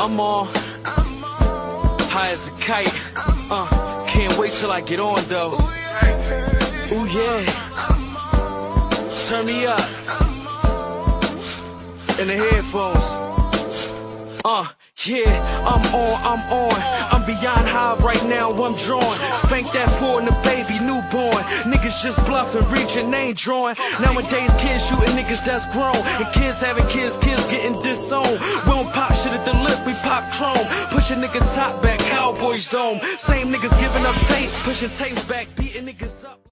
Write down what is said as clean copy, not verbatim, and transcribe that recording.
I'm on, high as a kite. Can't wait till I get on though. Ooh yeah, turn me up in the headphones. Yeah, I'm on. I'm beyond high right now, I'm drawing. Spank that for and the baby newborn. Niggas just bluffing, reaching, ain't drawing. Nowadays kids shooting niggas that's grown. And kids having kids getting disowned. We don't pop shit at the lip, we pop chrome. Push a nigga top back, Cowboys dome. Same niggas giving up tape, pushing tapes back, beating niggas up.